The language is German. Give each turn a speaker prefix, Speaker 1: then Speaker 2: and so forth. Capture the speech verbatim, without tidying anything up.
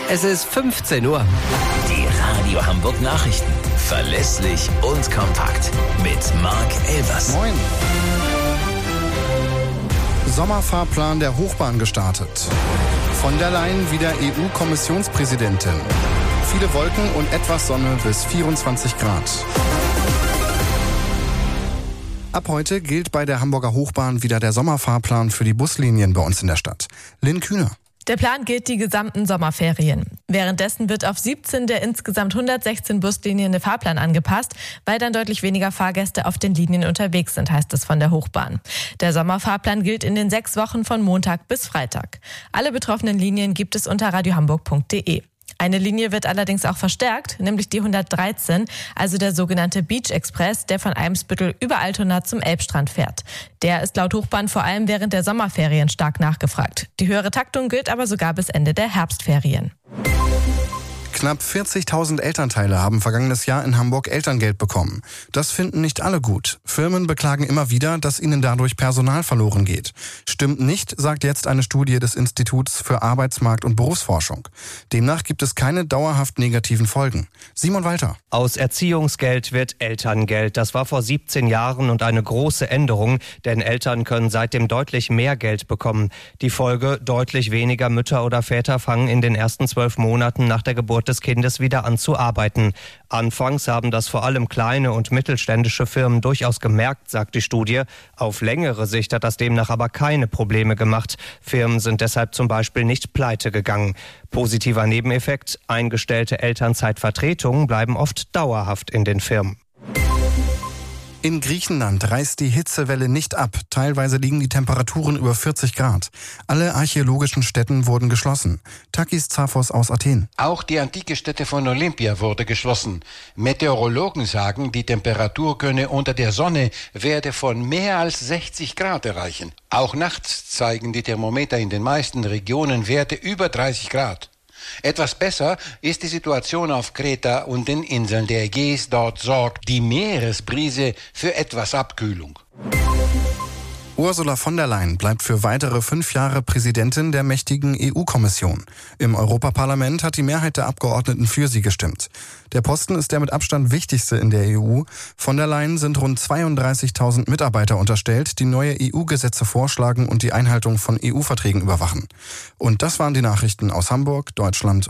Speaker 1: Es ist fünfzehn Uhr.
Speaker 2: Die Radio Hamburg Nachrichten. Verlässlich und kompakt. Mit Marc Elvers.
Speaker 3: Moin. Sommerfahrplan der Hochbahn gestartet. Von der Leyen wieder E U-Kommissionspräsidentin. Viele Wolken und etwas Sonne bis vierundzwanzig Grad. Ab heute gilt bei der Hamburger Hochbahn wieder der Sommerfahrplan für die Buslinien bei uns in der Stadt. Lynn Kühner.
Speaker 4: Der Plan gilt die gesamten Sommerferien. Währenddessen wird auf siebzehn der insgesamt hundertsechzehn Buslinien der Fahrplan angepasst, weil dann deutlich weniger Fahrgäste auf den Linien unterwegs sind, heißt es von der Hochbahn. Der Sommerfahrplan gilt in den sechs Wochen von Montag bis Freitag. Alle betroffenen Linien gibt es unter radiohamburg punkt de. Eine Linie wird allerdings auch verstärkt, nämlich die hundertdreizehn, also der sogenannte Beach Express, der von Eimsbüttel über Altona zum Elbstrand fährt. Der ist laut Hochbahn vor allem während der Sommerferien stark nachgefragt. Die höhere Taktung gilt aber sogar bis Ende der Herbstferien.
Speaker 3: Knapp vierzigtausend Elternteile haben vergangenes Jahr in Hamburg Elterngeld bekommen. Das finden nicht alle gut. Firmen beklagen immer wieder, dass ihnen dadurch Personal verloren geht. Stimmt nicht, sagt jetzt eine Studie des Instituts für Arbeitsmarkt- und Berufsforschung. Demnach gibt es keine dauerhaft negativen Folgen. Simon Walter.
Speaker 5: Aus Erziehungsgeld wird Elterngeld. Das war vor siebzehn Jahren und eine große Änderung, denn Eltern können seitdem deutlich mehr Geld bekommen. Die Folge: deutlich weniger Mütter oder Väter fangen in den ersten zwölf Monaten nach der Geburt des Kindes wieder an zu arbeiten. Anfangs haben das vor allem kleine und mittelständische Firmen durchaus gemerkt, sagt die Studie. Auf längere Sicht hat das demnach aber keine Probleme gemacht. Firmen sind deshalb zum Beispiel nicht pleite gegangen. Positiver Nebeneffekt: eingestellte Elternzeitvertretungen bleiben oft dauerhaft in den Firmen.
Speaker 3: In Griechenland reißt die Hitzewelle nicht ab. Teilweise liegen die Temperaturen über vierzig Grad. Alle archäologischen Stätten wurden geschlossen. Takis Zaphos aus Athen.
Speaker 6: Auch die antike Stätte von Olympia wurde geschlossen. Meteorologen sagen, die Temperatur könne unter der Sonne Werte von mehr als sechzig Grad erreichen. Auch nachts zeigen die Thermometer in den meisten Regionen Werte über dreißig Grad. Etwas besser ist die Situation auf Kreta und den Inseln der Ägäis. Dort sorgt die Meeresbrise für etwas Abkühlung.
Speaker 3: Ursula von der Leyen bleibt für weitere fünf Jahre Präsidentin der mächtigen E U-Kommission. Im Europaparlament hat die Mehrheit der Abgeordneten für sie gestimmt. Der Posten ist der mit Abstand wichtigste in der E U. Von der Leyen sind rund zweiunddreißigtausend Mitarbeiter unterstellt, die neue E U-Gesetze vorschlagen und die Einhaltung von E U-Verträgen überwachen. Und das waren die Nachrichten aus Hamburg, Deutschland